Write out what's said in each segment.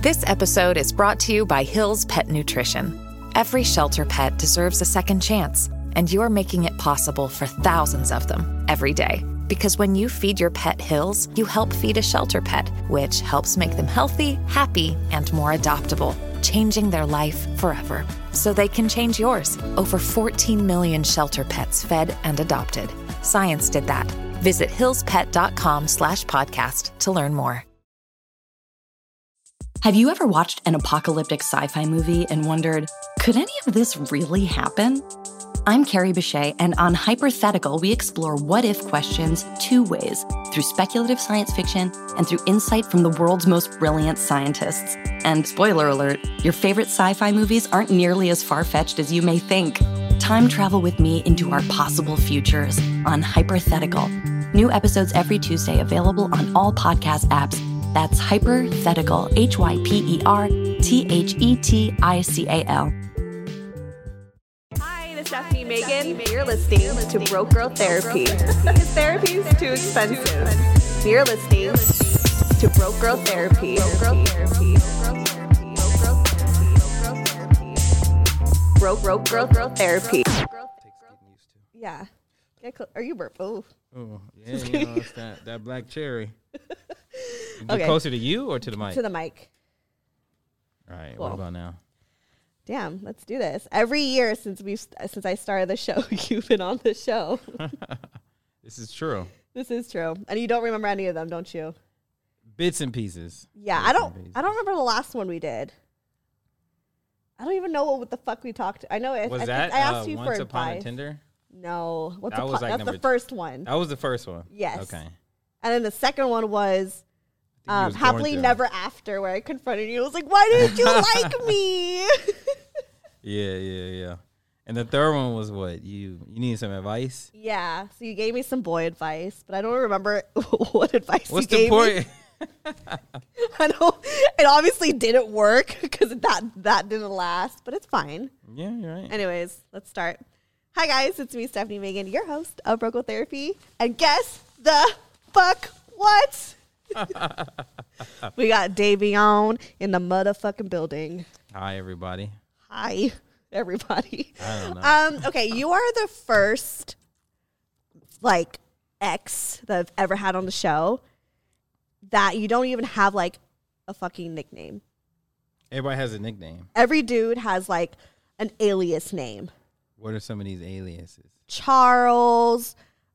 This episode is brought to you by Hill's Pet Nutrition. Every shelter pet deserves a second chance, and you're making it possible for thousands of them every day. Because when you feed your pet Hill's, you help feed a shelter pet, which helps make them healthy, happy, and more adoptable, changing their life forever. So they can change yours. Over 14 million shelter pets fed and adopted. Science did that. Visit hillspet.com/podcast to learn more. Have you ever watched an apocalyptic sci-fi movie and wondered, could any of this really happen? I'm Carrie Bechet, and on Hypothetical, we explore what-if questions two ways, through speculative science fiction and through insight from the world's most brilliant scientists. And spoiler alert, your favorite sci-fi movies aren't nearly as far-fetched as you may think. Time travel with me into our possible futures on Hypothetical. New episodes every Tuesday, available on all podcast apps. That's Hypothetical, HYPERTHETICAL. Hi, this is Stephanie Megan. You're listening to Broke Girl Therapy. Because therapy is too expensive. You're listening to Broke Girl Therapy. Broke Girl Therapy. Yeah. Are you burp? Oh, yeah, it's that black cherry. Okay. Closer to you or to the mic? To the mic. All right. Cool. What about now? Damn, let's do this. Every year since I started the show, you've been on the show. This is true. This is true. And you don't remember any of them, don't you? Bits and pieces. Yeah, I don't remember the last one we did. I don't even know what the fuck we talked. I know I asked you for advice. Once Upon a Tinder? No. That's the first one. That was the first one. Yes. Okay. And then the second one was Happily Never After, where I confronted you. I was like, why didn't you like me? Yeah. And the third one was what? You needed some advice? Yeah. So you gave me some boy advice, but I don't remember what advice What's you gave me. What's the point? I know it obviously didn't work because that didn't last, but it's fine. Yeah, you're right. Anyways, let's start. Hi guys, it's me, Stephanie Megan, your host of Broke Girl Therapy. And guess the fuck what? We got Davion in the motherfucking building. Hi, everybody. Hi, everybody. I don't know. Okay, you are the first ex that I've ever had on the show that you don't even have a fucking nickname. Everybody has a nickname. Every dude has an alias name. What are some of these aliases? Charles,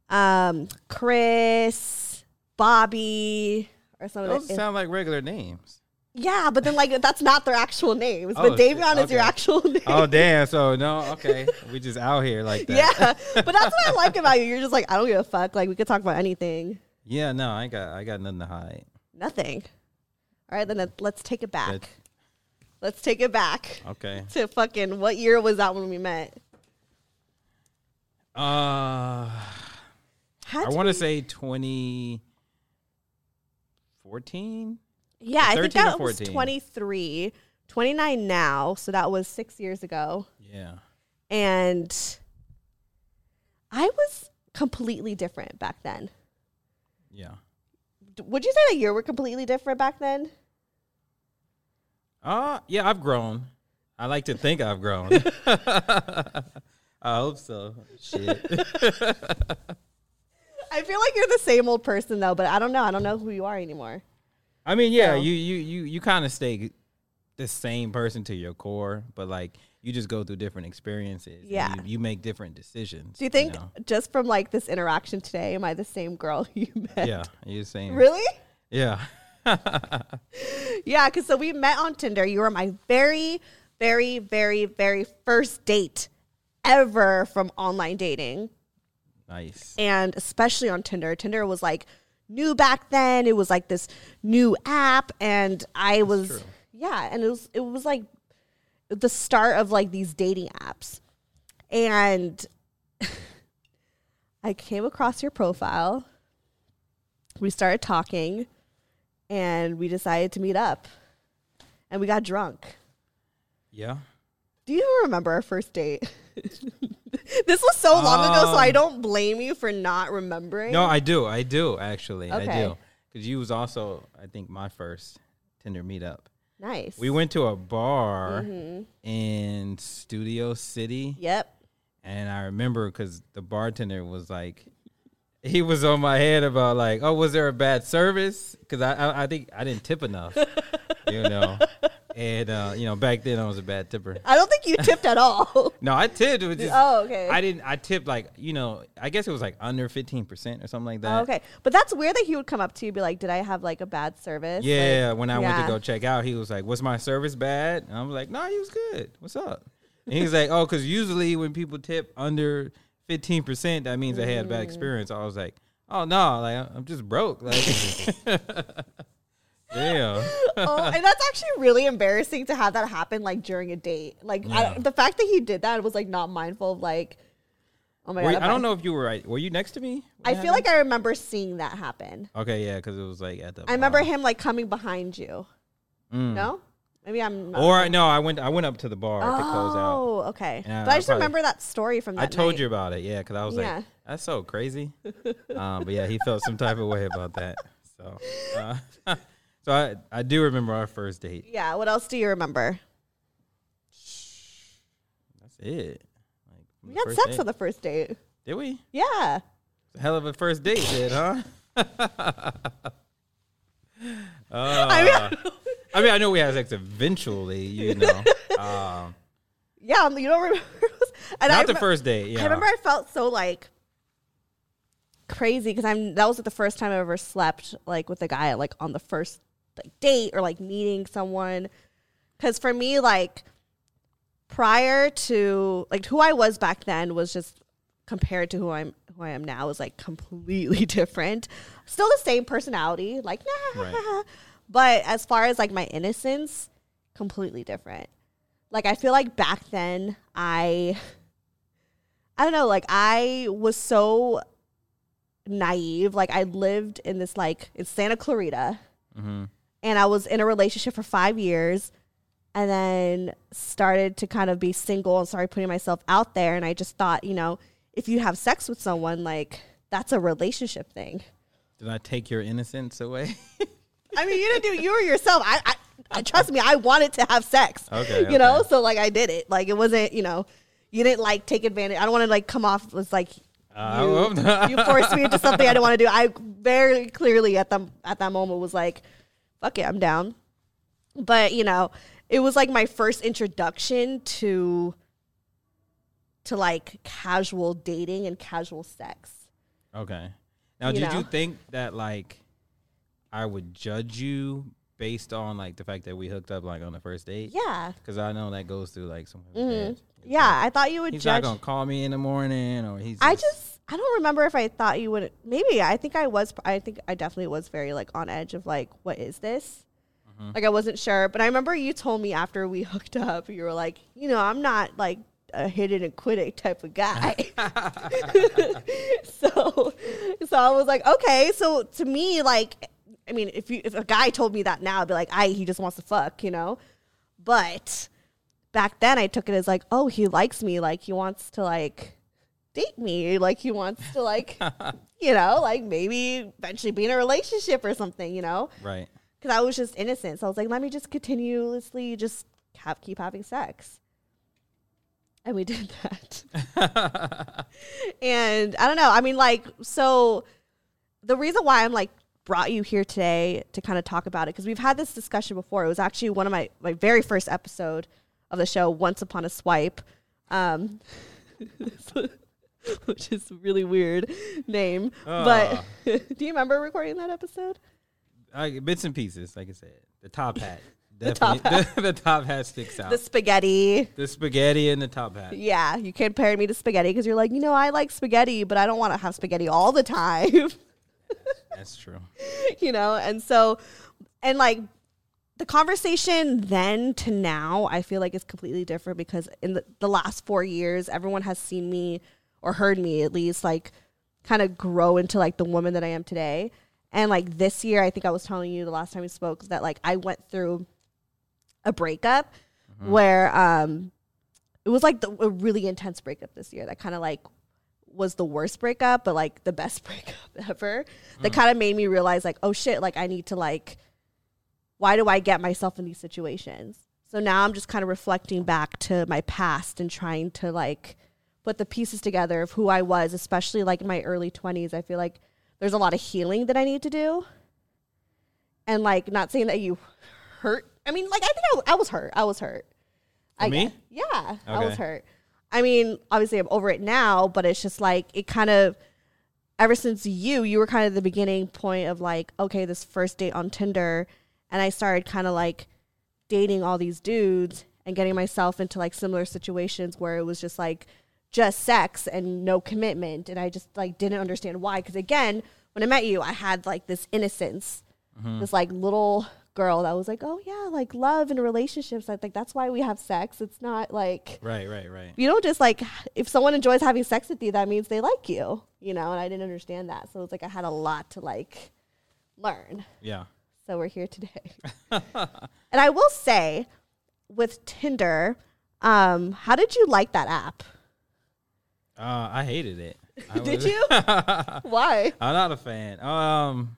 Chris, Bobby, or some of those sound like regular names. Yeah, but then that's not their actual names. But Davion is your actual name. Oh damn! So no, okay, we just out here like that. Yeah, but that's what I like about you. You're just I don't give a fuck. We could talk about anything. Yeah, no, I got nothing to hide. Nothing. All right, then let's take it back. Let's take it back. Okay. To fucking what year was that when we met? I want to say 2014. Yeah, I think that was 23, 29 now. So that was 6 years ago. Yeah. And I was completely different back then. Yeah. Would you say that you were completely different back then? Yeah, I've grown. I like to think I've grown. I hope so. Shit. I feel like you're the same old person though, but I don't know. I don't know who you are anymore. I mean, yeah, so. you kind of stay the same person to your core, but you just go through different experiences. Yeah. You make different decisions. Do you think just from this interaction today, am I the same girl you met? Yeah, you're the same. Really? Yeah. Yeah, because so we met on Tinder. You were my very, very, very, very first date ever from online dating. Nice. And especially on Tinder. Tinder was new back then. It was this new app, and I was true. Yeah, and it was the start of these dating apps. And I came across your profile. We started talking, and we decided to meet up, and we got drunk. Yeah. Do you remember our first date? This was so long ago, so I don't blame you for not remembering. No, I do actually. Okay. I do. Because you was also, I think, my first Tinder meetup. Nice. We went to a bar in Studio City. Yep. And I remember because the bartender was like, he was on my head about like, oh, was there a bad service? Because I think I didn't tip enough, you know. And, you know, back then I was a bad tipper. I don't think you tipped at all. No, I tipped. It was just, okay. I tipped like, you know, I guess it was like under 15% or something like that. Okay. But that's weird that he would come up to you and be like, did I have like a bad service? Yeah. Like, when I went to go check out, he was like, was my service bad? And I was like, no, he was good. What's up? And he was like, oh, because usually when people tip under 15%, that means they had a bad experience. I was like, oh, no, like I'm just broke. Like, damn. Oh, and that's actually really embarrassing to have that happen like during a date. Like the fact that he did that was like not mindful of like, oh my God. I don't know if you were right. Were you next to me? I feel like I remember seeing that happen. Okay, yeah, because it was like at the I remember him like coming behind you. No? Maybe I'm not. Or no, I went up to the bar to close out. Oh, okay. Yeah, but I just remember that story from that I told night. you about it, yeah, because I was like, that's so crazy. But yeah, he felt some type of way about that. So, so I do remember our first date. Yeah. What else do you remember? That's it. Like, We had sex on the first date. Did we? Yeah. It's a hell of a first date, did, huh? I mean, I know we had sex eventually, you know. Yeah, you don't remember? And not the first date, yeah. I remember I felt so, like, crazy because that was like, the first time I ever slept, like, with a guy, like, on the first like date or, like, meeting someone. Because for me, like, prior to, like, who I was back then was just compared to who I am now is, like, completely different. Still the same personality, like, nah. Right. But as far as, like, my innocence, completely different. Like, I feel like back then, I don't know, like, I was so naive. Like, I lived in this, like, in Santa Clarita. Mm-hmm. And I was in a relationship for 5 years. And then started to kind of be single and started putting myself out there. And I just thought, you know, if you have sex with someone, like, that's a relationship thing. Did I take your innocence away? I mean, you didn't do. You were yourself. I trust me. I wanted to have sex. Okay. You know, so like I did it. Like it wasn't. You know, you didn't like take advantage. I don't want to like come off as like you forced me into something I didn't want to do. I very clearly at that moment was like, fuck it, I'm down. But you know, it was like my first introduction to like casual dating and casual sex. Okay. Now, did you think that like I would judge you based on like the fact that we hooked up like on the first date? Yeah. Because I know that goes through like someone's head. Yeah, I thought you would he's judge. Not gonna call me in the morning, or he's. I don't remember if I thought you would. Maybe I think I was. I think I definitely was very like on edge of like, what is this? Mm-hmm. Like I wasn't sure, but I remember you told me after we hooked up, you were like, you know, I'm not like a hit it and quit it type of guy. so I was like, okay. So to me, like, I mean, if a guy told me that now, I'd be like, he just wants to fuck, you know. But back then, I took it as like, oh, he likes me, like he wants to like date me, like he wants to like, you know, like maybe eventually be in a relationship or something, you know. Right. Because I was just innocent, so I was like, let me just continuously just keep having sex. And we did that. And I don't know. I mean, like, so the reason why I'm like brought you here today to kind of talk about it, because we've had this discussion before. It was actually one of my very first episode of the show, Once Upon a Swipe, which is a really weird name. But do you remember recording that episode? Bits and pieces, like I said. The top hat. The top hat. The top hat sticks out. The spaghetti and the top hat. Yeah, you compared me to spaghetti because you're like, you know, I like spaghetti, but I don't want to have spaghetti all the time. That's true. You know, and so, and like the conversation then to now, I feel like is completely different because in the last 4 years, everyone has seen me or heard me at least like kind of grow into like the woman that I am today. And like this year, I think I was telling you the last time we spoke that like I went through a breakup where it was like a really intense breakup this year that kind of like was the worst breakup, but like the best breakup ever. That kind of made me realize like, oh shit, like I need to like why do I get myself in these situations? So now I'm just kind of reflecting back to my past and trying to like put the pieces together of who I was, especially like in my early 20s. I feel like there's a lot of healing that I need to do. And like, not saying that you hurt. I mean, like, I think I was hurt. I was hurt. For me? Yeah, Okay. I was hurt. I mean, obviously I'm over it now, but it's just like, it kind of, ever since you were kind of the beginning point of like, okay, this first date on Tinder. And I started kind of like dating all these dudes and getting myself into like similar situations where it was just like just sex and no commitment. And I just like didn't understand why. Because again, when I met you, I had like this innocence, this like little girl that was like, oh yeah, like love and relationships. I think that's why we have sex. It's not like, Right. you don't just like, if someone enjoys having sex with you, that means they like you, you know? And I didn't understand that. So it's like, I had a lot to like learn. Yeah. So we're here today. And I will say with Tinder, how did you like that app? I hated it. Did you? Why? I'm not a fan.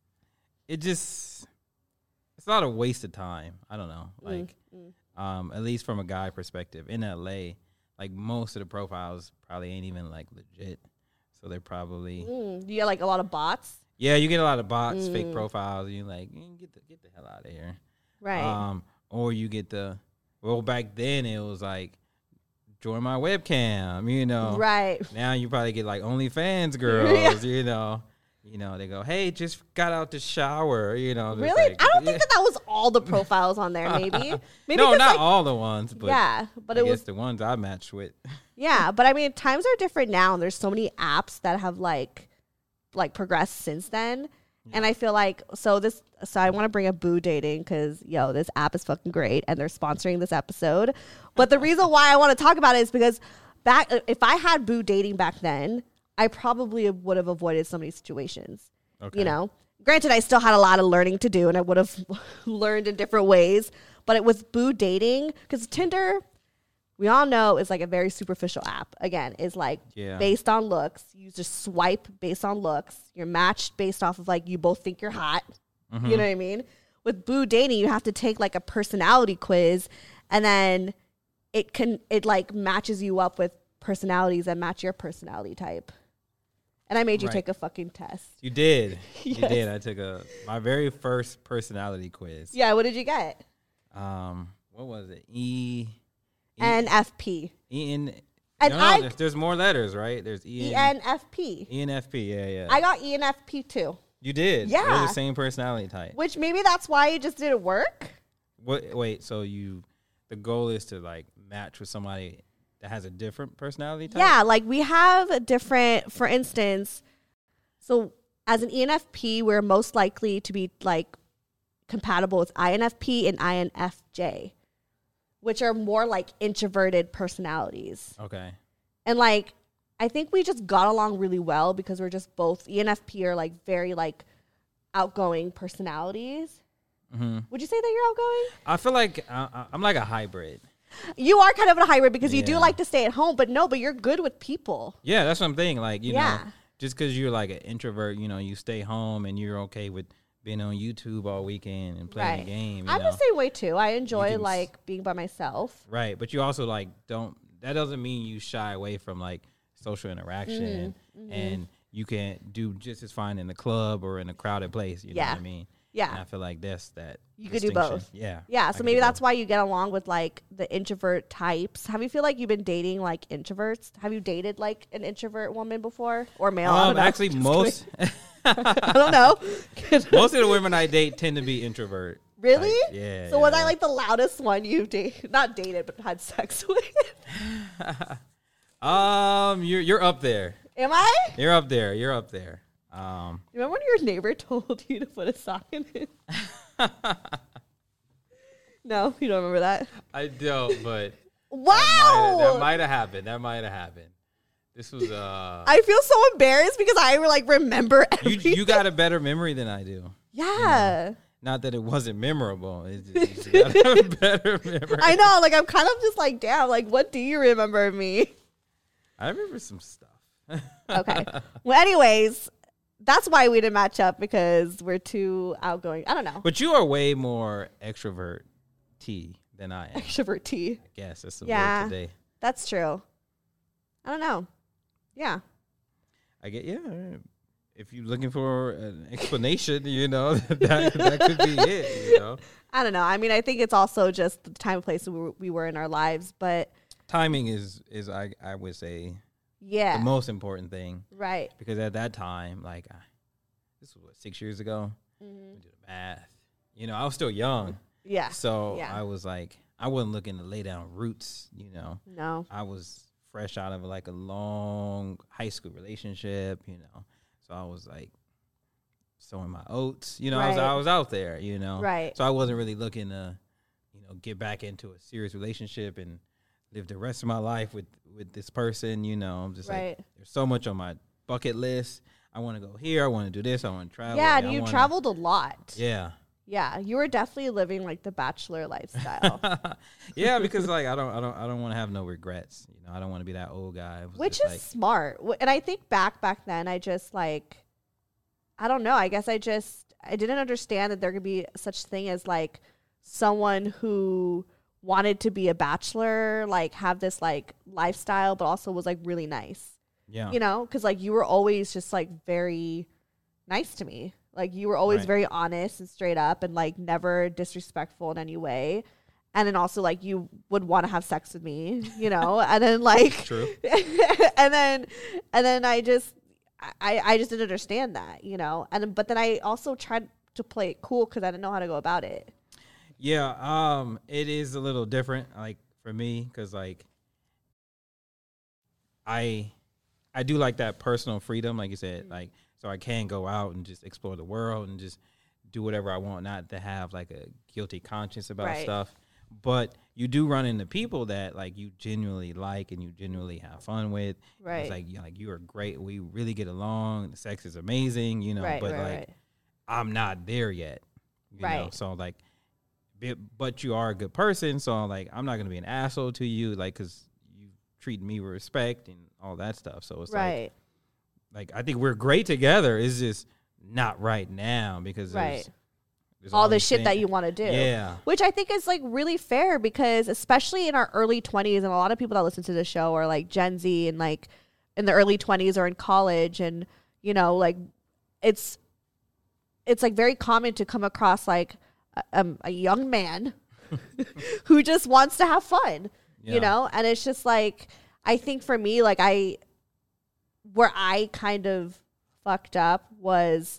It's not a waste of time. I don't know. Like, at least from a guy perspective in LA, like most of the profiles probably ain't even like legit. So they're probably, You get like a lot of bots? yeah, you get a lot of bots, fake profiles. You like, get the hell out of here. Right. Or you get well, back then it was like, join my webcam, you know. Right. Now you probably get like OnlyFans girls, you know. You know, they go, hey, just got out the shower, you know. just Really? like- I don't think that was all the profiles on there, maybe. Maybe no, 'cause, not like, all the ones, but yeah, but I it guess was, the ones I matched with. yeah, but I mean, times are different now, and there's so many apps that have like progressed since then. And I feel like, so I want to bring up Boo Dating because, this app is fucking great and they're sponsoring this episode. But the reason why I want to talk about it is because if I had Boo Dating back then, I probably would have avoided some of these situations. Okay. You know, granted, I still had a lot of learning to do and I would have learned in different ways. But with Boo Dating, because Tinder, we all know, is like a very superficial app. Again, is like based on looks. You just swipe based on looks. You're matched based off of like you both think you're hot. You know what I mean? With Boo Dating, you have to take like a personality quiz, and then it like matches you up with personalities that match your personality type. And I made you take a fucking test. You did. Yes. You did. I took my very first personality quiz. Yeah, what did you get? What was it? NFP. And there's more letters, right? There's ENFP. ENFP, yeah. I got ENFP too. You did? Yeah. We're the same personality type. Which maybe that's why it just didn't work. Wait, so the goal is to like match with somebody that has a different personality type? Yeah, like we have a different, for instance, so as an ENFP, we're most likely to be like compatible with INFP and INFJ, which are more like introverted personalities. Okay. And like, I think we just got along really well because we're just both ENFP are like very like outgoing personalities. Would you say that you're outgoing? I feel like I'm like a hybrid. You are kind of a hybrid because you do Yeah. like to stay at home, but you're good with people. Yeah, that's what I'm thinking. Like, you know, Yeah. just because you're like an introvert, you know, you stay home and you're okay with being on YouTube all weekend and playing a game. You I'm know? the same way too. I enjoy can like being by myself. Right, but you also like that doesn't mean you shy away from like social interaction, and you can do just as fine in the club or in a crowded place. You know what I mean? Yeah. And I feel like that's that. You could do distinction. both. Yeah. Yeah, I so could maybe do that's both. why you get along with like the introvert types. Have you feel like you've been dating like introverts? Have you dated like an introvert woman before or male? I don't know. Actually, Just most I don't know. most of the women I date tend to be introvert. Really? type. Yeah. So was yeah. I like the loudest one you've not dated but had sex with? You're up there. Am I? You're up there. You're up there. Remember when your neighbor told you to put a sock in it? No, you don't remember that? I don't, but Wow! that might have happened. That might have happened. This was I feel so embarrassed because I like remember everything. you got a better memory than I do. Yeah. Not that it wasn't memorable. It's just, you got a better memory. I know, like I'm kind of just like, damn, like what do you remember of me? I remember some stuff. Okay. Well, anyways, that's why we didn't match up, because we're too outgoing. I don't know. But you are way more extrovert T than I am. Extrovert T. I guess that's the Yeah. word today. That's true. I don't know. Yeah. I get, yeah. If you're looking for an explanation, you know, that could be it, you know. I don't know. I mean, I think it's also just the time and place we were in our lives, but Timing is I would say yeah. the most important thing, Right. because at that time, like this was what, 6 years ago. Mm-hmm. We did the math. You know, I was still young, Yeah. so Yeah. I was like, I wasn't looking to lay down roots. You know, No. I was fresh out of like a long high school relationship. You know, so I was like sowing my oats. You know, Right. I was out there. You know, Right. So I wasn't really looking to, you know, get back into a serious relationship and live the rest of my life with this person. You know, I'm just Right. like, there's so much on my bucket list. I want to go here. I want to do this. I want to travel. Yeah, I and you wanna- traveled a lot. Yeah. Yeah, you were definitely living like the bachelor lifestyle, Yeah, because like I don't want to have no regrets. You know, I don't want to be that old guy. It was which just is like, smart. And I think back then, I just like, I don't know. I guess I didn't understand that there could be such thing as like someone who wanted to be a bachelor, like have this like lifestyle, but also was like really nice. yeah, You know, because like you were always just like very nice to me. Like you were always Right. very honest and straight up and like never disrespectful in any way. And then also like you would want to have sex with me, you know, and then like, True. and then I just didn't understand that, you know, but then I also tried to play it cool because I didn't know how to go about it. Yeah, it is a little different, like for me, because like I do like that personal freedom, like you said, like so I can go out and just explore the world and just do whatever I want, not to have like a guilty conscience about Right. stuff. But you do run into people that like you genuinely like and you genuinely have fun with. Right. It's like you are great. We really get along. The sex is amazing, you know. Right, but right, like right. I'm not there yet, you know. Right. So like, but you are a good person. So like, I'm not gonna be an asshole to you, like, because you treat me with respect and all that stuff. So it's Right. like I think we're great together. It's just not right now because Right. there's All the these shit that things- you want to do. Yeah. Which I think is like really fair, because especially in our early 20s, and a lot of people that listen to the show are like Gen Z and like in the early 20s or in college, and you know, like it's like very common to come across like a young man who just wants to have fun, Yeah. you know? And it's just like, I think for me, like where I kind of fucked up was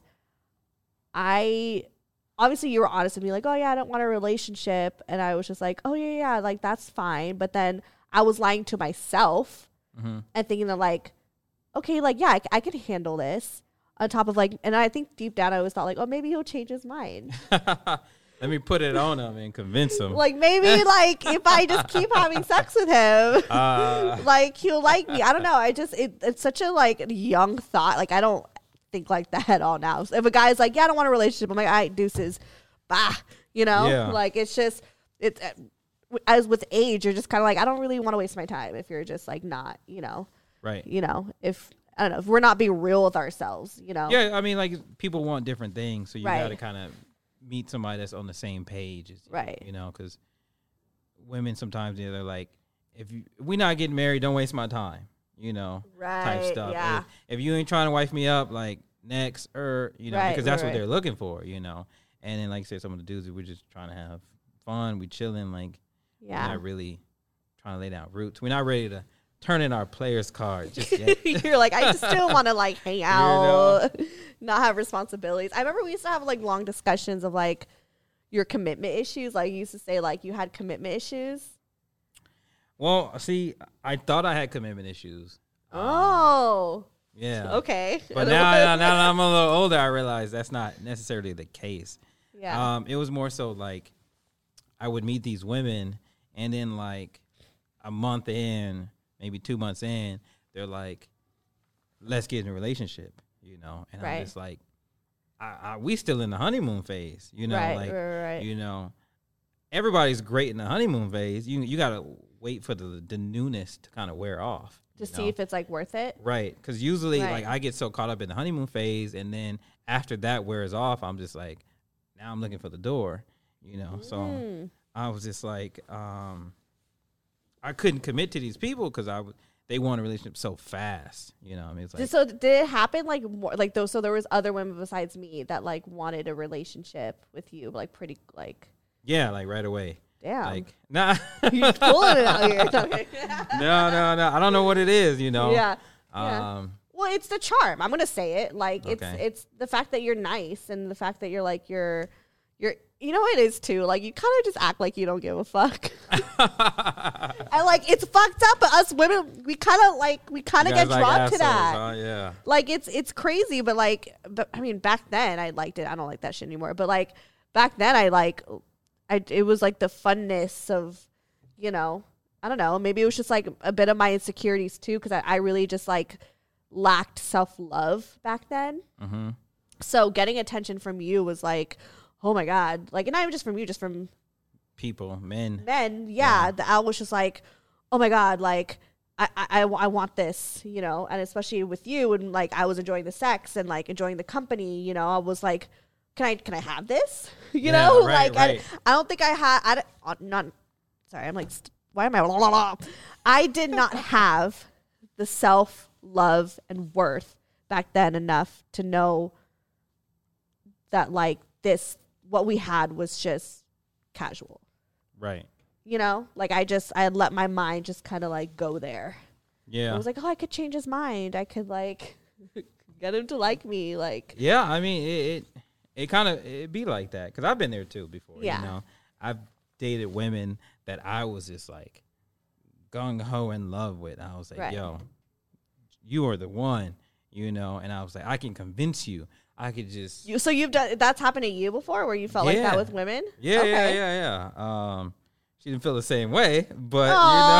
obviously you were honest with me, like, oh yeah, I don't want a relationship. And I was just like, oh yeah, like that's fine. But then I was lying to myself Mhm. and thinking that like, okay, like, yeah, I can handle this. On top of like, and I think deep down I always thought like, oh, maybe he'll change his mind. Let me put it on him and convince him. Like maybe like if I just keep having sex with him, Uh, like he'll like me. I don't know. I just it's such a like young thought. Like I don't think like that at all now. So if a guy's like, yeah, I don't want a relationship, I'm like, all right, deuces, bah, you know. Yeah. Like it's just it's as with age, you're just kind of like, I don't really want to waste my time if you're just like not, you know, right. if I don't know, if we're not being real with ourselves, you know. Yeah, I mean, like people want different things, so you Right. got to kind of meet somebody that's on the same page, Right. You know, because women sometimes they're like, if we're not getting married, don't waste my time, you know, type Right, stuff. yeah. If you ain't trying to wife me up, like next, you know, Right, because that's right, what right. they're looking for, you know. And then, like I said, some of the dudes, we're just trying to have fun, we chilling, like we're Yeah. not really trying to lay down roots. We're not ready to turn in our players card just yet. You're like, I just still want to like hang out, not have responsibilities. I remember we used to have like long discussions of like your commitment issues. Like you used to say like you had commitment issues. Well, see, I thought I had commitment issues. Oh, Yeah. okay. But now that I'm a little older, I realize that's not necessarily the case. Yeah. It was more so like I would meet these women, and then like a month in, maybe 2 months in, they're like, "Let's get in a relationship," you know. And Right. I'm just like, we still in the honeymoon phase, you know. Right, like, right. you know, everybody's great in the honeymoon phase. You gotta wait for the newness to kind of wear off. to see if it's like worth it. Right. Because usually like I get so caught up in the honeymoon phase, and then after that wears off, I'm just like, now I'm looking for the door, you know? So I was just like, I couldn't commit to these people because they want a relationship so fast, you know? I mean, it's like, so did it happen like more like those? So there was other women besides me that like wanted a relationship with you, like pretty like. Yeah, like right away. Damn. Like, nah. You're pulling it out here. No. I don't know what it is, you know? Yeah. Well, it's the charm. I'm gonna say it. Like it's the fact that you're nice and the fact that you're like you're you know what it is too. Like you kind of just act like you don't give a fuck. And like it's fucked up. But us women, we kind of get drawn to that. Huh? Yeah. Like it's crazy. But I mean, back then I liked it. I don't like that shit anymore. But like back then it was like the funness of, you know, I don't know. Maybe it was just like a bit of my insecurities too, because I really just like lacked self-love back then. Mm-hmm. So getting attention from you was like, oh my God. Like, and not even just from you, just from people, men. Yeah. I was just like, oh my God, like I want this, you know, and especially with you and like I was enjoying the sex and like enjoying the company, you know, I was like, can I have this? You know, right, like right. I don't think I had. Sorry, I'm like, why am I? Blah, blah, blah. I did not have the self-love and worth back then enough to know that like what we had was just casual. Right. You know, like I had let my mind just kind of like go there. Yeah. I was like, oh, I could change his mind. I could like get him to like me. Like, yeah, I mean, it be like that because I've been there too before. Yeah. You know, I've dated women that I was just like gung ho in love with. I was like, yo, you are the one, you know. And I was like, I can convince you. I could just. So you've done that's happened to you before, where you felt like that with women? Yeah, okay. yeah. She didn't feel the same way, but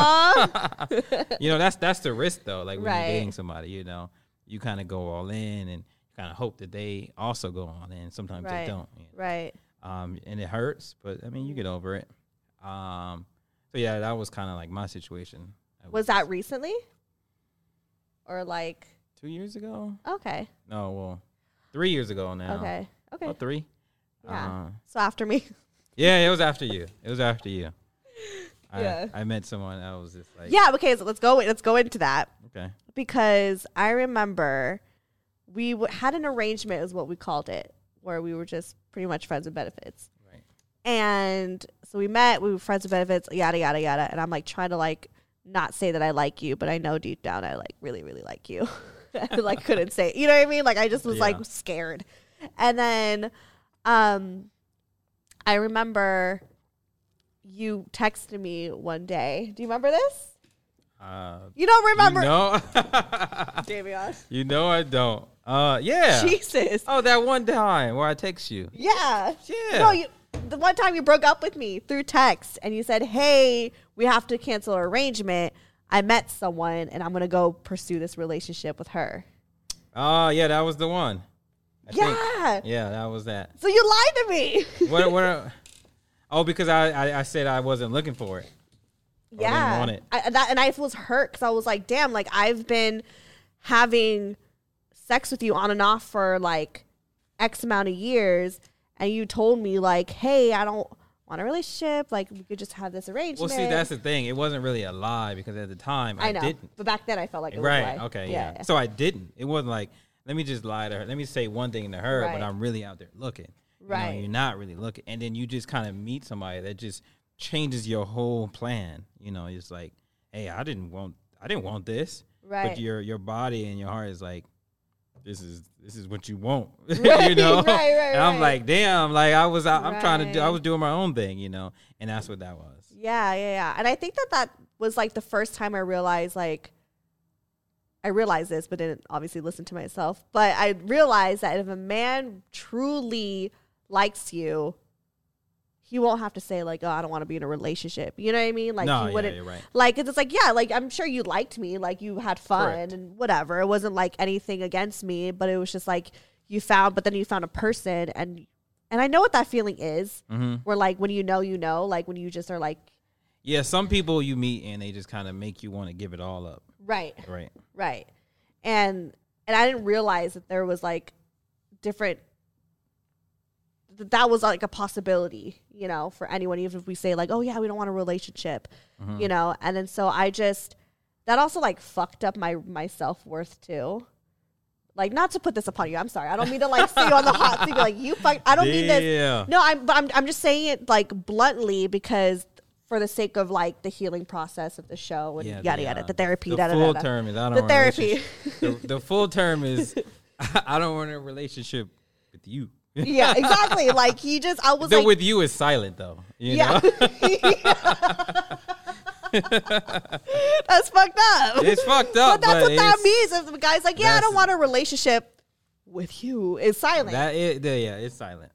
you know, that's the risk though. Like when you're dating somebody, you know, you kind of go all in and kind of hope that they also go on in. Sometimes they don't. You know? Right. And it hurts, but I mean, you get over it. So yeah, that was kind of like my situation. Was that recently? Or like 2 years ago? Okay. No, well, 3 years ago now. Okay. Oh, 3. Yeah. So after me. Yeah, it was after you. Yeah. I met someone that was just like. Yeah. Okay. So let's go into that. Okay. Because I remember we had an arrangement, is what we called it, where we were just pretty much friends with benefits. Right. And so we met, we were friends with benefits, yada, yada, yada. And I'm like trying to like not say that I like you, but I know deep down I like really, really like you. I like couldn't say, you know what I mean? Like I just was like scared. And then I remember you texted me one day. Do you remember this? You don't remember? No. Davion. You know I don't. Yeah. Jesus. Oh, that one time where I text you. Yeah. Yeah. No, the one time you broke up with me through text and you said, hey, we have to cancel our arrangement. I met someone and I'm going to go pursue this relationship with her. Oh, yeah, that was the one. I think. Yeah, that was that. So you lied to me. What? Oh, because I said I wasn't looking for it. Yeah. I didn't want it. And I was hurt because I was like, damn, like I've been having sex with you on and off for like X amount of years. And you told me like, hey, I don't want a relationship. Like we could just have this arrangement. Well, see, that's the thing. It wasn't really a lie because at the time I didn't. But back then I felt like it was right. a lie. Okay. Yeah. So I didn't. It wasn't like, let me just lie to her. Let me say one thing to her, but I'm really out there looking. Right. You know, you're not really looking. And then you just kind of meet somebody that just changes your whole plan. You know, it's like, hey, I didn't want this. Right. But your body and your heart is like, this is what you want. Right, you know? Right. And I'm like, damn, like I was doing my own thing, you know, and that's what that was. Yeah. And I think that was like the first time I realized this, but didn't obviously listen to myself. But I realized that if a man truly likes you, he won't have to say like, oh, I don't want to be in a relationship. You know what I mean? Like he wouldn't. You're right. Like it's like, yeah, like I'm sure you liked me, like you had fun. Correct. And whatever. It wasn't like anything against me, but it was just like but then you found a person, and I know what that feeling is. Mm-hmm. Where like when you know, like when you just are like. Yeah, some people you meet and they just kind of make you want to give it all up. Right. Right. Right. And I didn't realize that there was like different, that was like a possibility, you know, for anyone, even if we say like, oh yeah, we don't want a relationship, you know? And then so that also like fucked up my self-worth too. Like, not to put this upon you, I'm sorry. I don't mean to like see you on the hot seat, like you fuck, I don't mean this. No, I'm just saying it like bluntly because for the sake of like the healing process of the show and yada yada, the therapy. The full term is I don't the want therapy. the full term is I don't want a relationship with you. Yeah, exactly. Like I was like, with you is silent though. You know? That's fucked up. It's fucked up. But that's what that means. If the guy's like, I don't want a relationship with you, it's silent. It's silent.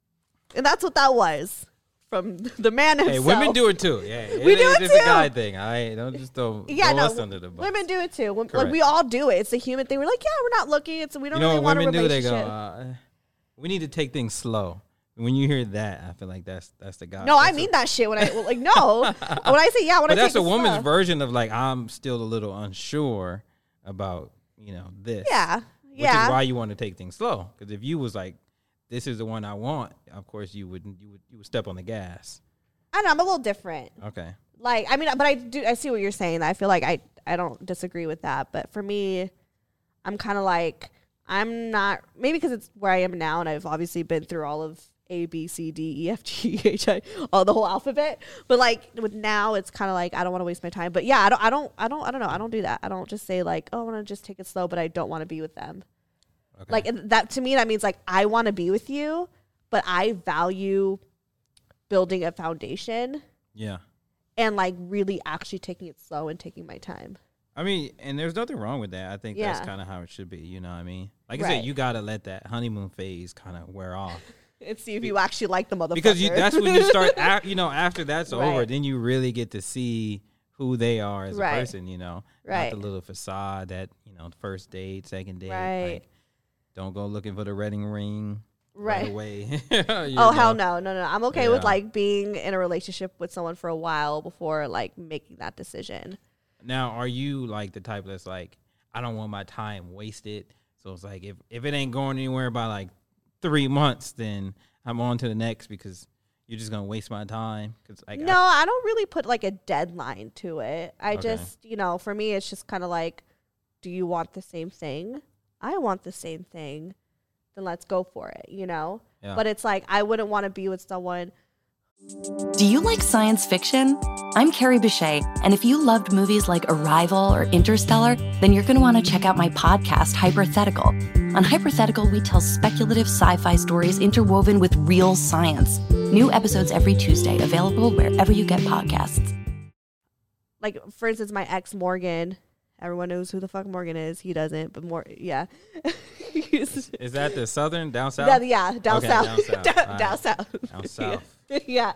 And that's what that was. From the man himself. Hey, women do it too. Yeah, we do it too. It's a guy thing. I don't just throw us under the bus. Women do it too. Like we all do it. It's a human thing. We're like, we're not looking. We don't really want a relationship. They go, we need to take things slow. When you hear that, I feel like that's the guy. No, I mean that shit. When I like no. When I say but that's a woman's version of like I'm still a little unsure about this. Yeah, which is why you want to take things slow. Because if you was like, this is the one I want, of course you would step on the gas. I don't know, I'm a little different. Okay. Like, I mean, but I see what you're saying. I feel like I don't disagree with that. But for me, I'm kind of like, I'm not, maybe because it's where I am now and I've obviously been through all of A, B, C, D, E, F, G, H, I, all the whole alphabet. But like with now, it's kind of like, I don't want to waste my time. But yeah, I don't know. I don't do that. I don't just say like, oh, I want to just take it slow, but I don't want to be with them. Okay. Like that to me, that means like I want to be with you, but I value building a foundation. Yeah. And like really actually taking it slow and taking my time. I mean, and there's nothing wrong with that. I think that's kind of how it should be. You know what I mean? Like I said, you got to let that honeymoon phase kind of wear off. And see if you actually like the motherfucker. Because that's when you start, after that's over, then you really get to see who they are as a person, Not the little facade that, first date, second date. Right. Like, don't go looking for the wedding ring right away. Hell no. I'm okay with like being in a relationship with someone for a while before like making that decision. Now, are you like the type that's like, I don't want my time wasted. So it's like, if it ain't going anywhere by like 3 months, then I'm on to the next because you're just going to waste my time. Cause like, no, I don't really put like a deadline to it. I just, for me, it's just kind of like, do you want the same thing? I want the same thing, then let's go for it, Yeah. But it's like, I wouldn't want to be with someone. Do you like science fiction? I'm Carrie Bechet, and if you loved movies like Arrival or Interstellar, then you're going to want to check out my podcast, Hypothetical. On Hypothetical, we tell speculative sci-fi stories interwoven with real science. New episodes every Tuesday, available wherever you get podcasts. Like, for instance, my ex, Morgan. Everyone knows who the fuck Morgan is. He doesn't, but Is that the southern, down south? Down south. Down south. Down south. Yeah.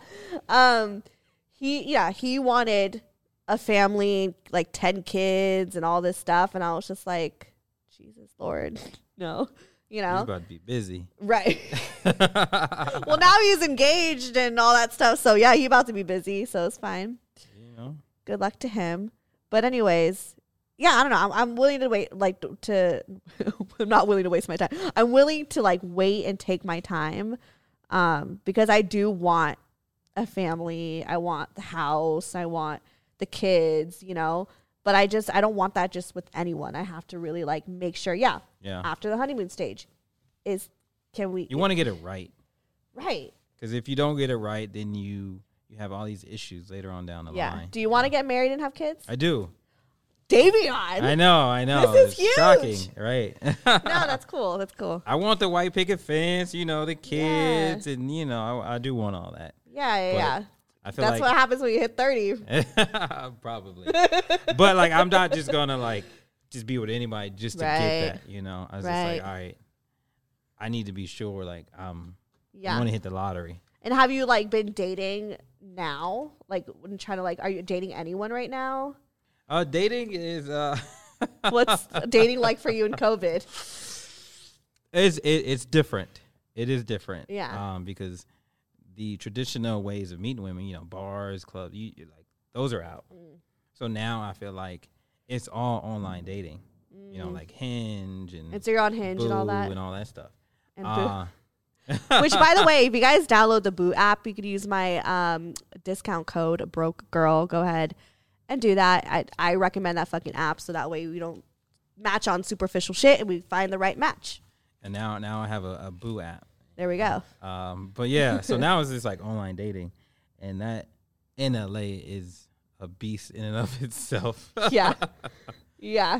He wanted a family, like 10 kids and all this stuff. And I was just like, Jesus Lord, no, He's about to be busy. Right. Well, now he's engaged and all that stuff. So yeah, he's about to be busy. So it's fine. Good luck to him. But anyways, yeah, I don't know. I'm willing to wait, I'm not willing to waste my time. I'm willing to like wait and take my time. Because I do want a family. I want the house. I want the kids, but I don't want that just with anyone. I have to really like make sure. Yeah. After the honeymoon stage you want to get it right. Right. Because if you don't get it right, then you have all these issues later on down the line. Do you want to get married and have kids? I do. Davion. I know. This is huge. Shocking, right? No, that's cool. That's cool. I want the white picket fence, the kids, and I do want all that. Yeah. I feel that's what happens when you hit 30. Probably. But like, I'm not just gonna like just be with anybody just to get that. I was just like, all right, I need to be sure. Like, I want to hit the lottery. And have you like been dating now? Like, when trying to like, are you dating anyone right now? Dating is what's dating like for you in COVID? It's different. It is different. Yeah. Because the traditional ways of meeting women, bars, clubs, like those are out. So now I feel like it's all online dating. You know, like Hinge and so you're on Hinge and all that. And all that stuff. And which, by the way, if you guys download the Boo app, you could use my discount code Broke Girl. Go ahead and do that. I recommend that fucking app so that way we don't match on superficial shit and we find the right match. And now I have a Boo app. There we go. But yeah, so now it's just like online dating, and that in LA is a beast in and of itself. Yeah. Yeah.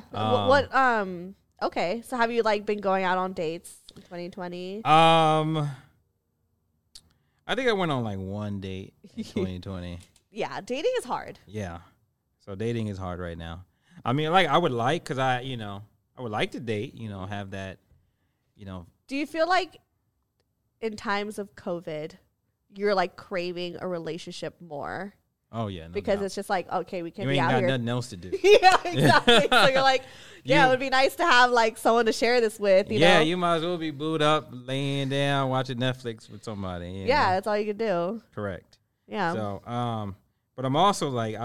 Okay. So have you like been going out on dates in 2020? I think I went on like one date in 2020. Yeah, dating is hard. Yeah. So dating is hard right now. I mean, like I would like, cause I would like to date, have that, Do you feel like in times of COVID, you're like craving a relationship more? Oh yeah, no because doubt. it's just like, okay, we can't you be ain't out got here. nothing else to do. Yeah, exactly. So you're like, yeah, it would be nice to have like someone to share this with. You know? You might as well be booed up, laying down, watching Netflix with somebody. Yeah, that's all you can do. Correct. Yeah. So, but I'm also like,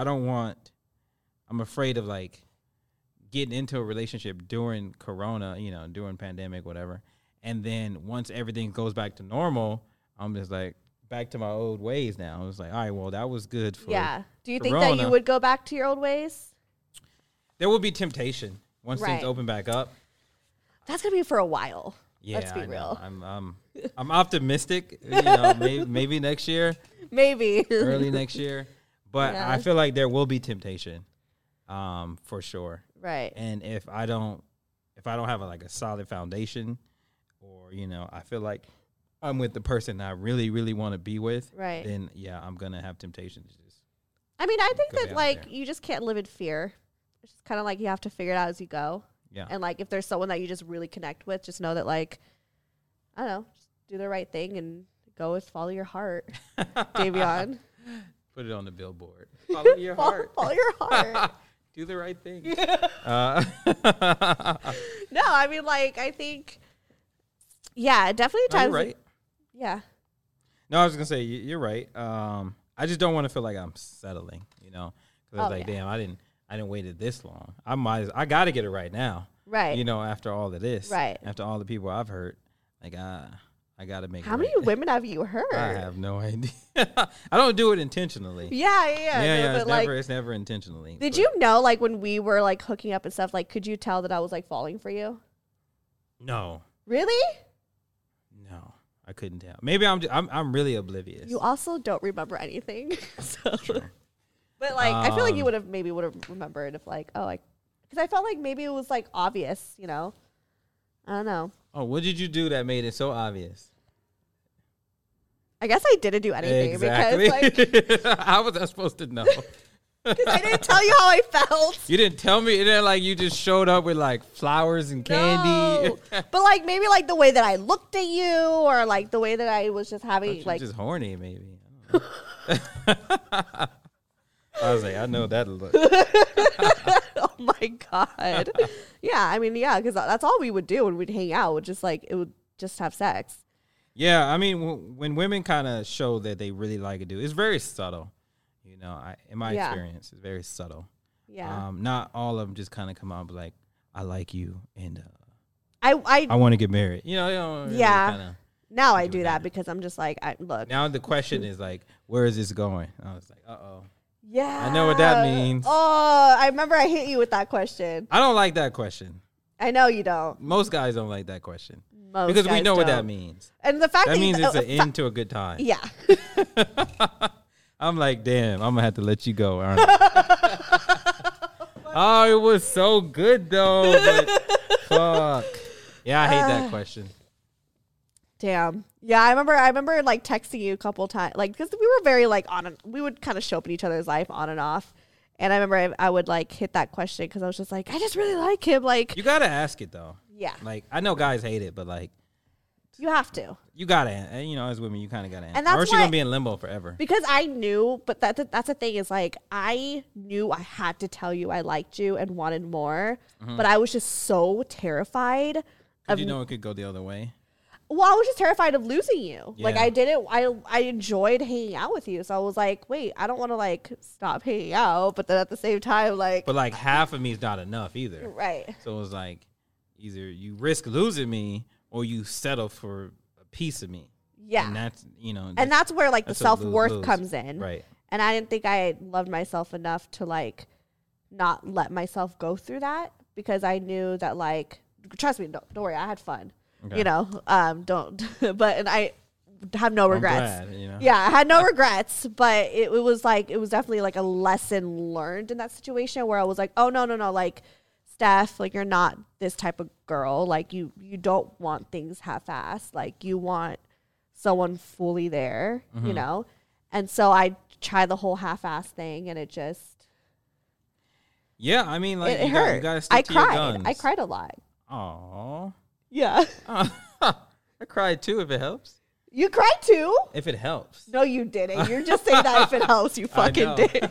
I'm afraid of like getting into a relationship during Corona, during pandemic, whatever. And then once everything goes back to normal, I'm just like back to my old ways now. I was like, all right, well, that was good for Do you Corona. think that you would go back to your old ways? There will be temptation once Right. things open back up. That's gonna be for a while. Yeah, Let's be I know. real. I'm optimistic. Maybe next year, Maybe early next year. But Yeah. I feel like there will be temptation, for sure. Right. And if I don't have a solid foundation, or I feel like I'm with the person I really, really want to be with, Right. then yeah, I'm gonna have temptation to just. I mean, I think Go that out like there. you just can't live in fear. It's just kind of like you have to figure it out as you go. Yeah. And like if there's someone that you just really connect with, just know that like, I don't know, just do the right thing and go with follow your heart, Davion. Put it on the billboard. Follow your heart. Follow your heart. Do the right thing. No, I mean like I think, yeah, definitely No, times. you're right. Yeah. No, I was gonna say you're right. I just don't want to feel like I'm settling, because Oh, like, yeah. damn, I didn't wait it this long. I got to get it right now. Right. After all of this. Right. After all the people I've hurt, like I got to make. How it many right. women have you heard? I have no idea. I don't do it intentionally. Yeah. No, It's but, like, never intentionally. did but- you know, like, when we were, like, hooking up and stuff, like, could you tell that I was, like, falling for you? No, Really? no, I couldn't tell. Maybe I'm really oblivious. You also don't remember anything. So. Sure. But, like, I feel like you would have remembered if, like, because I felt like maybe it was, like, obvious, I don't know. Oh, what did you do that made it so obvious? I guess I didn't do anything Exactly. because, like, How was I supposed to know? because I didn't tell you how I felt. You didn't tell me, and then like you just showed up with like flowers and candy. No. But, like, maybe, like, the way that I looked at you or, like, the way that I was just having, You're like, just horny, maybe. I don't know. I was like, I know that look. oh my God. Yeah, I mean, yeah, because that's all we would do when we'd hang out. Would just like it would just have sex. Yeah, I mean, when women kind of show that they really like a dude, it's very subtle. In my Yeah. experience, it's very subtle. Yeah, Not all of them just kind of come out and be like, I like you, and I I want to get married. You don't really Yeah. kinda- now I do do that. that because I'm just like, look. Now the question is like, where is this going? I was like, uh-oh. Yeah, I know what that means. Oh, I remember I hit you with that question. I don't like that question. I know you don't. Most guys don't like that question. Most Because we guys know what that don't. means. And the fact That means it's an fa- end to a good time. Yeah. I'm like, damn, I'm gonna have to let you go, aren't I? Oh, it was so good though. But fuck. Yeah, I hate that question. Damn. Yeah, I remember like texting you a couple times, like because we were very like we would kind of show up in each other's life on and off. And I remember I would like hit that question because I was just like, I just really like him. Like, You gotta ask it though. yeah, Like, I know guys hate it, but like, you have to. you gotta, as women, you kind of gotta answer. And that's or else why- you're gonna be in limbo forever. Because I knew, but that's the thing is like I knew I had to tell you I liked you and wanted more, but I was just so terrified. Because you know it could go the other way. Well, I was just terrified of losing you. Yeah. Like I enjoyed hanging out with you. So I was like, wait, I don't want to like stop hanging out. But then at the same time, like. But like half of me is not enough either. Right. So it was like either you risk losing me or you settle for a piece of me. Yeah. And that's, you know. And that's where like the that's a self-worth lose-lose. comes in. Right. And I didn't think I loved myself enough to like not let myself go through that because I knew that like, trust me, don't worry, I had fun. Okay. You know, and I have no regrets. I'm glad, you know. Yeah, I had no regrets, but it was definitely like a lesson learned in that situation where I was like, oh, no, like, Steph, like, you're not this type of girl. Like, you don't want things half-assed. Like, you want someone fully there, you know? And so I tried the whole half-ass thing, and it just... Yeah, I mean, like, it you hurt. gotta stick to your guns. I cried a lot. Aw. Yeah. I cried too if it helps. You cried too? If it helps. No, you didn't. You're just saying that if it helps. You fucking did.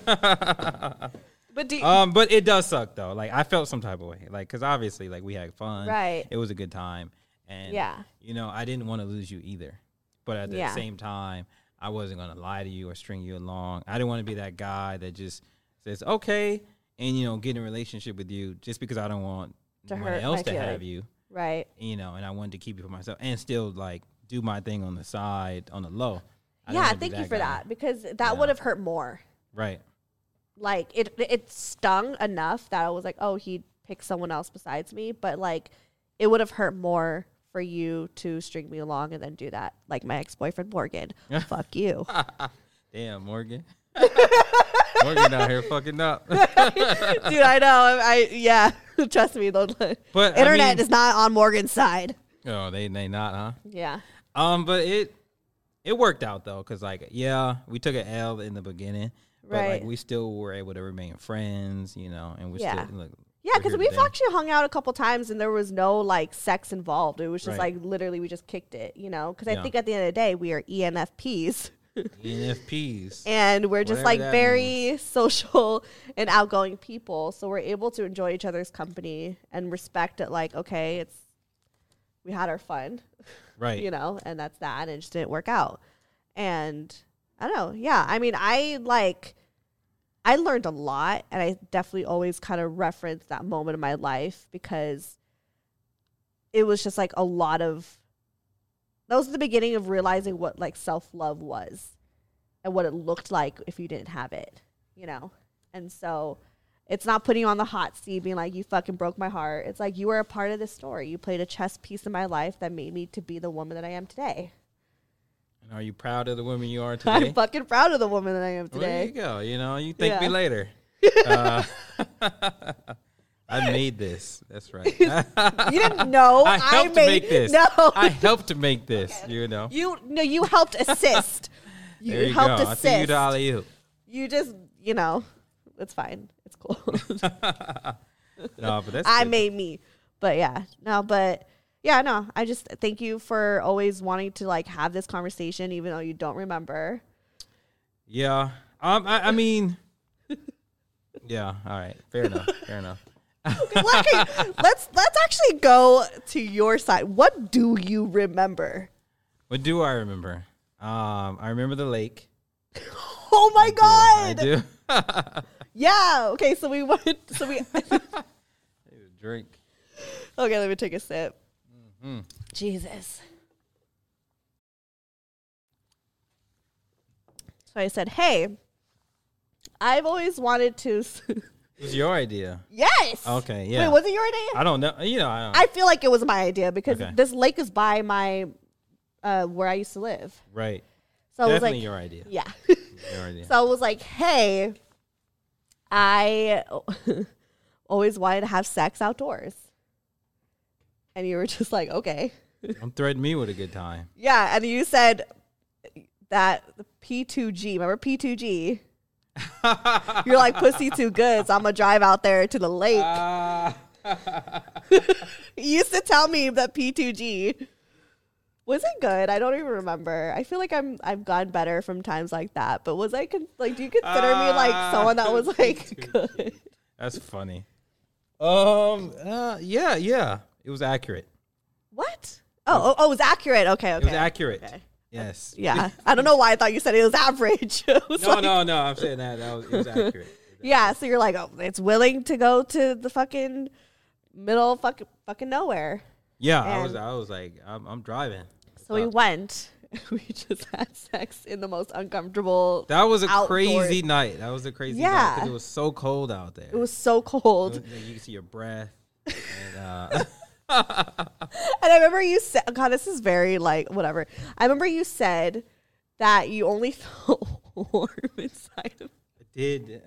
But but it does suck though. Like I felt some type of way. Like because obviously like we had fun. Right. It was a good time. And you know I didn't want to lose you either. But at the same time, I wasn't gonna lie to you or string you along. I didn't want to be that guy that just says okay and you know get in a relationship with you just because I don't want anyone else to have you. Right. You know, and I wanted to keep you for myself and still like do my thing on the side, on the low. Yeah, thank you for that because that would have hurt more. Right. Like it stung enough that I was like, oh, he'd pick someone else besides me. But like it would have hurt more for you to string me along and then do that. Like my ex-boyfriend, Morgan. Fuck you. Damn, Morgan. Morgan out here fucking up. Dude, I know. Yeah. Trust me, though. But internet is not on Morgan's side. Oh, they not, huh? Yeah. But it worked out though, cause like we took an L in the beginning, but like we still were able to remain friends, you know, and we still look. Yeah, because we've actually hung out a couple times and there was no like sex involved. It was just like literally we just kicked it, you know, because I think at the end of the day we are ENFPs. ENFPs. And we're just like very social and outgoing people. So we're able to enjoy each other's company and respect it like, okay, we had our fun. Right. You know, and that's that. And it just didn't work out. And I don't know. Yeah. I mean, I learned a lot and I definitely always kind of reference that moment in my life because it was just like that was the beginning of realizing what like self-love was and what it looked like if you didn't have it, you know? And so it's not putting you on the hot seat being like, you fucking broke my heart. It's like you were a part of this story. You played a chess piece in my life that made me to be the woman that I am today. And are you proud of the woman you are today? I'm fucking proud of the woman that I am today. Well, there you go. You know, you thank me later. I made this. That's right. You didn't know. I helped to make this. No. I helped to make this, you know. You helped assist. There you helped go. assist. I think you the alley-oop. You just, you know, it's fine. It's cool. No, but that's I good. made me. But yeah. No, but yeah, no. I just thank you for always wanting to like have this conversation even though you don't remember. Yeah. I mean yeah, all right. Fair enough. Let's actually go to your side. What do you remember? What do I remember? I remember the lake. Oh my God. I do. Yeah. Okay. So we Drink. Okay. Let me take a sip. Mm-hmm. Jesus. So I said, hey, I've always wanted to. It was your idea. Yes. Okay. Yeah. Wait, was it your idea? I don't know. You know, I don't. I feel like it was my idea because Okay. this lake is by my where I used to live. Right. So I was Definitely like, your idea. yeah. Your idea. So I was like, hey, I always wanted to have sex outdoors. And you were just like, okay. Don't threaten me with a good time. Yeah. And you said that the P2G, remember P2G? You're like, pussy too good, so I'm going to drive out there to the lake. You used to tell me that P2G. Was it good? I don't even remember. I feel like I've gotten better from times like that. But was I do you consider me like someone that was like good? That's funny. Yeah. It was accurate. What? Oh, it was accurate. Okay. It was accurate. Okay. Yes. Yeah. I don't know why I thought you said it was average. It was No. I'm saying that it was accurate. Yeah. So you're like, oh, it's willing to go to the fucking middle fucking nowhere. Yeah. And I was like, I'm driving. So we went. We just had sex in the most uncomfortable. That was a outdoors. crazy night. That was a crazy night because it was so cold out there. It was so cold. You can see your breath. And, And I remember you said, God, this is very like, whatever. I remember you said that you only felt warm inside of I did.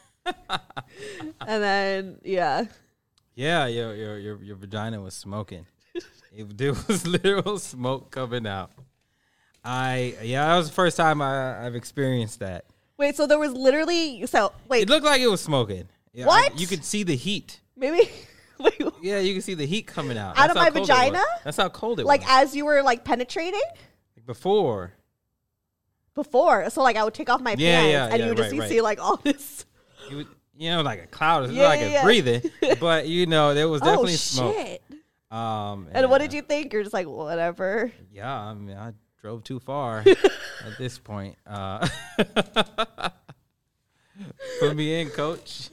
And then, yeah. Yeah, your vagina was smoking. There was literal smoke coming out. That was the first time I've experienced that. Wait, so there was literally, It looked like it was smoking. Yeah, What? you could see the heat. Maybe, wait, Yeah, you can see the heat coming out. Out of That's how my cold it was. vagina? That's how cold it like was. as you were like penetrating? Before. So like I would take off my pants and you would just see like all this. It was, like a cloud. It was Yeah, like yeah. breathing. But, there was definitely smoke. Shit. And what did you think? You're just like, whatever. Yeah, I mean, I drove too far at this point. Put me in, coach.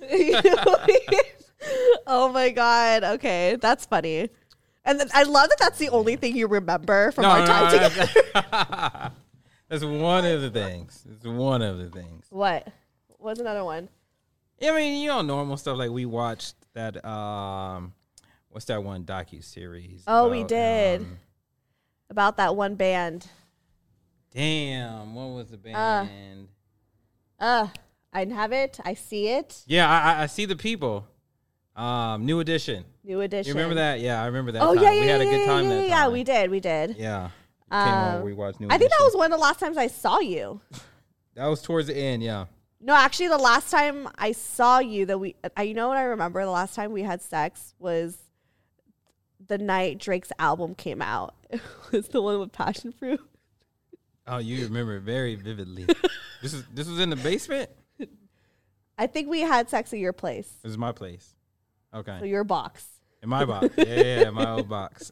Oh my God. Okay. That's funny. And I love that that's the only thing you remember from our time together. That's one of the things. It's one of the things. What? What's another one? I mean, normal stuff like we watched that, what's that one docuseries? Oh, we did. About that one band. Damn, what was the band? I have it. I see it. Yeah, I see the people. New Edition. New Edition. You remember that? Yeah, I remember that. Oh, time. yeah, we had a good time that time. Yeah, we did. Yeah. Came over, we watched New I think that Edition. was one of the last times I saw you. That was towards the end, yeah. No, actually, the last time I saw you, you know what I remember? The last time we had sex was the night Drake's album came out. It was the one with Passion Fruit. Oh, you remember it very vividly. This was in the basement? I think we had sex at your place. This is my place. Okay. So your box. In my box. Yeah, my old box.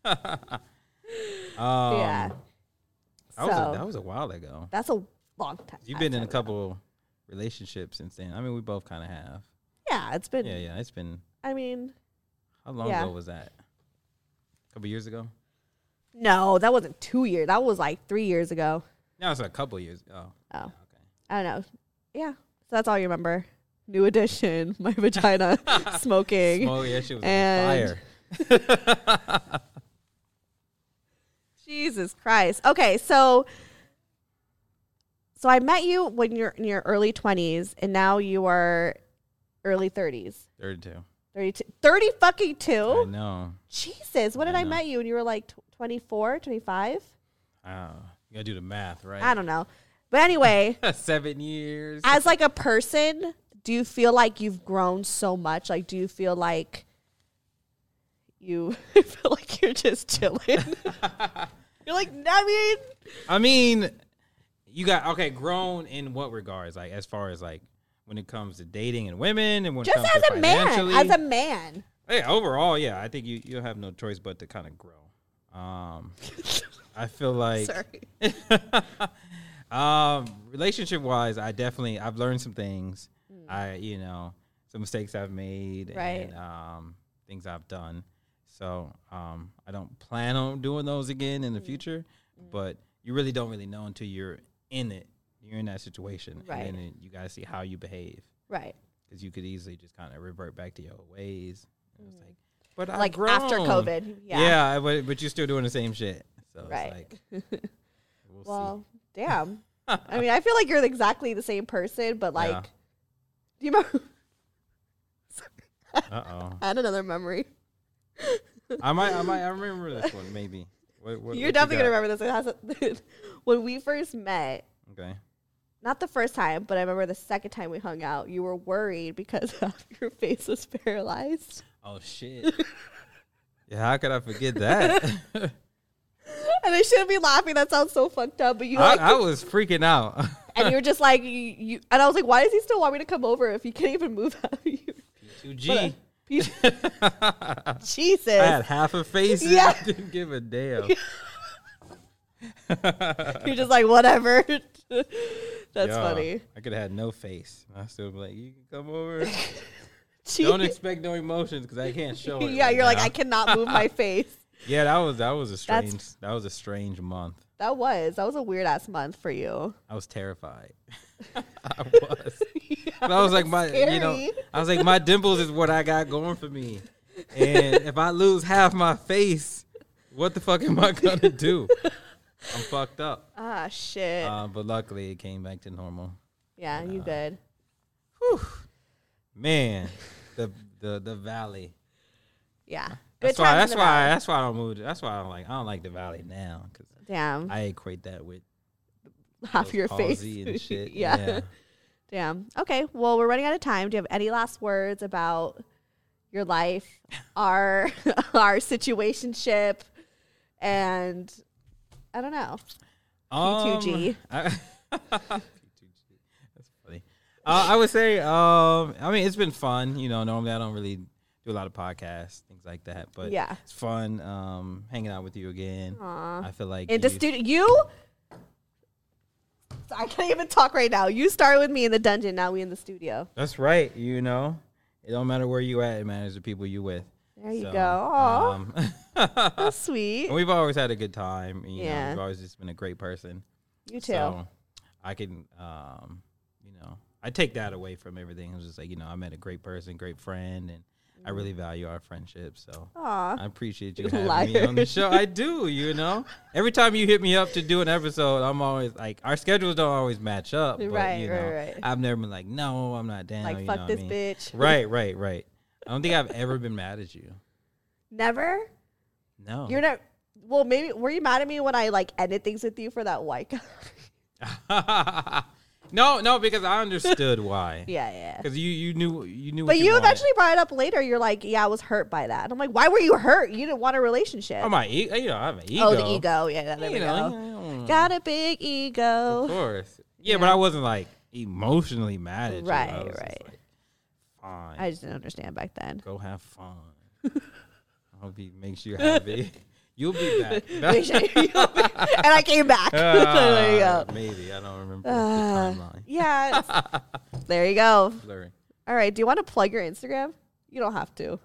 Yeah. That was a while ago. That's a long time. You've been in a couple relationships since then. I mean, we both kind of have. Yeah, it's been. Yeah, it's been. I mean. How long ago was that? A couple years ago? No, that wasn't 2 years. That was like 3 years ago. No, it's a couple years ago. Oh. Okay. I don't know. Yeah. So that's all you remember. New Edition, my vagina, smoking. Yeah, she was on fire. Jesus Christ. Okay, so I met you when you're in your early 20s, and now you are early 30s. 32. 30 fucking 2? I know. Jesus, when did I met you? When you were like 24, 25? You gotta do the math, right? I don't know. But anyway. 7 years. As like a person, do you feel like you've grown so much? Like, do you feel like you feel like you're just chilling? You're like, I mean, you got, grown in what regards? Like, as far as like, when it comes to dating and women and when it just comes as to a man, financially. as a man. Yeah, overall, yeah, I think you'll have no choice but to kind of grow. I feel like, relationship wise, I've learned some things. Some mistakes I've made and things I've done. So I don't plan on doing those again in the future, but you really don't really know until you're in it. You're in that situation, and then you got to see how you behave, right? Because you could easily just kind of revert back to your old ways. It's like, but I've like grown. after COVID, yeah, but you're still doing the same shit. So it's like, we'll see. Damn. I mean, I feel like you're exactly the same person, but like, do you remember? I had another memory. I remember this one maybe. You're definitely gonna remember this. When we first met. Okay. Not the first time, but I remember the second time we hung out, you were worried because your face was paralyzed. Oh, shit. Yeah, how could I forget that? And I shouldn't be laughing. That sounds so fucked up. But I was freaking out. And you were just like, and I was like, why does he still want me to come over if he can't even move out of you? P2G. Jesus. I had half a face and Yeah. I didn't give a damn. You're just like, whatever. That's Yo, funny. I could have had no face. I still be like, you can come over. Jeez. Don't expect no emotions because I can't show it. Yeah, right you're like, now. I cannot move my face. Yeah, that was a strange month. That was a weird ass month for you. I was terrified. I was. But I was like, scary. I was like, my dimples is what I got going for me. And if I lose half my face, what the fuck am I gonna do? I'm fucked up. Ah, shit. But luckily, it came back to normal. Yeah, you good. Whew. Man, the valley. Yeah. Good That's why. times in the valley. That's why I don't move. That's why I don't like the valley now because Damn. I equate that with Half your face. palsy and shit. Yeah. Damn. Okay. Well, we're running out of time. Do you have any last words about your life, our situationship, and I don't know. P2G. P2G. That's funny. I would say, I mean, it's been fun. You know, normally I don't really do a lot of podcasts, things like that. But Yeah. it's fun hanging out with you again. Aw. I feel like In the studio, I can't even talk right now. You started with me in the dungeon. Now we in the studio. That's right. You know, it don't matter where you at. It matters the people you with. There you So, go. Aw, that's sweet. and we've always had a good time. You know, Yeah. you've always just been a great person. You too. So I can, you know, I take that away from everything. It was just like, you know, I met a great person, great friend, and I really value our friendship. So Aw. I appreciate you You having me on the liar. show. I do, you know. Every time you hit me up to do an episode, I'm always like, our schedules don't always match up. But, Right, you know, right. I've never been like, no, I'm not down. Like, you fuck know what this I mean? bitch. Right. I don't think I've ever been mad at you. Never? No. You're not. Well, maybe. Were you mad at me when I like ended things with you for that white guy? No, because I understood why. Yeah. Because you knew But what you wanted. eventually brought it up later. You're like, yeah, I was hurt by that. And I'm like, why were you hurt? You didn't want a relationship. Oh, my ego. You know, I have an ego. Oh, the ego. Yeah, there we You know, go. Got a big of ego. course. Yeah, Yeah. but I wasn't like emotionally mad at you. Right, I was just right. like, fine. I just didn't understand back then. Go have fun. I hope he makes you happy. You'll be back. Make sure and I came back. So there you go. Maybe. I don't remember the timeline. Yeah. There you go. Blurry. All right. Do you want to plug your Instagram? You don't have to.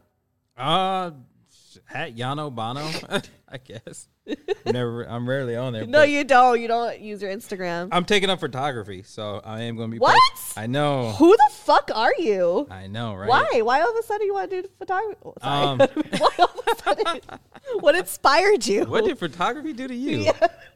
At Yano Bono, I guess. I'm rarely on there. No, but you don't. You don't use your Instagram. I'm taking up photography, so I am going to be. What? I know. Who the fuck are you? I know, right? Why? Why all of a sudden you want to do photography? Oh, sorry. Um, Why all of a sudden? What inspired you? What did photography do to you?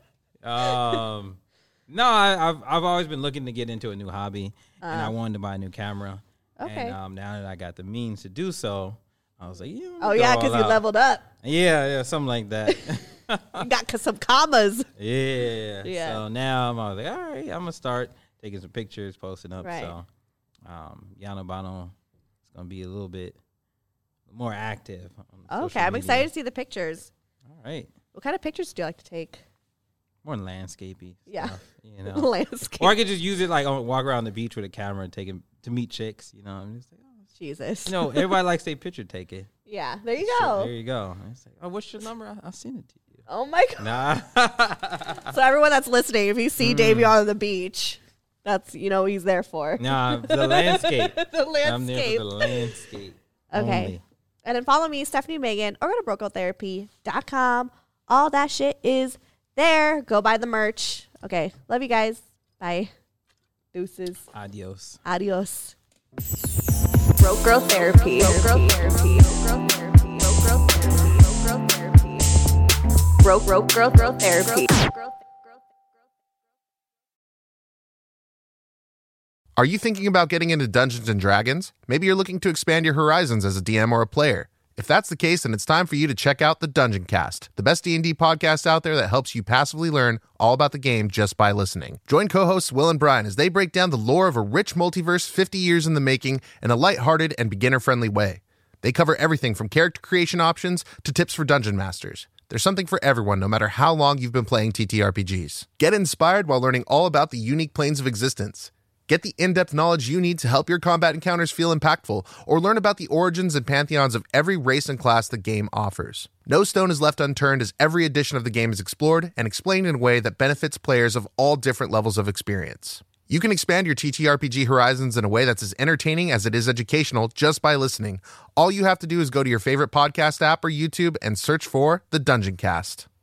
No, I've always been looking to get into a new hobby, and I wanted to buy a new camera. Okay. And now that I got the means to do so, I was like, yeah. Oh yeah, because you leveled up. Yeah, something like that. You got some commas. Yeah. Yeah. So now I was like, all right, I'm gonna start taking some pictures, posting up. Right. So, Yano Bono is gonna be a little bit more active. On Okay, social I'm media. excited to see the pictures. All right. What kind of pictures do you like to take? More landscapey. Yeah. Stuff, you know. Landscape. Or I could just use it like walk around the beach with a camera and take it to meet chicks. You know, I'm just like, oh, Jesus. you know, everybody likes their picture taken. Yeah, there you Sure, go. there you go. And it's like, oh, what's your number? I'll send it to you. Oh my god. Nah. So everyone that's listening, if you see Davey on the beach, that's what he's there for. Nah, the landscape. The landscape. I'm there for the landscape. Okay. only. And then follow me, Stephanie Megan, or go to BrokeOutTherapy.com. All that shit is there. Go buy the merch. Okay. Love you guys. Bye. Deuces. Adios. Adios. Broke Girl Therapy. Broke Girl Therapy. Broke Girl Therapy. Are you thinking about getting into Dungeons & Dragons? Maybe you're looking to expand your horizons as a DM or a player. If that's the case, then it's time for you to check out the Dungeon Cast, the best D&D podcast out there that helps you passively learn all about the game just by listening. Join co-hosts Will and Brian as they break down the lore of a rich multiverse 50 years in the making in a lighthearted and beginner-friendly way. They cover everything from character creation options to tips for dungeon masters. There's something for everyone, no matter how long you've been playing TTRPGs. Get inspired while learning all about the unique planes of existence. Get the in-depth knowledge you need to help your combat encounters feel impactful, or learn about the origins and pantheons of every race and class the game offers. No stone is left unturned as every edition of the game is explored and explained in a way that benefits players of all different levels of experience. You can expand your TTRPG horizons in a way that's as entertaining as it is educational just by listening. All you have to do is go to your favorite podcast app or YouTube and search for The Dungeon Cast.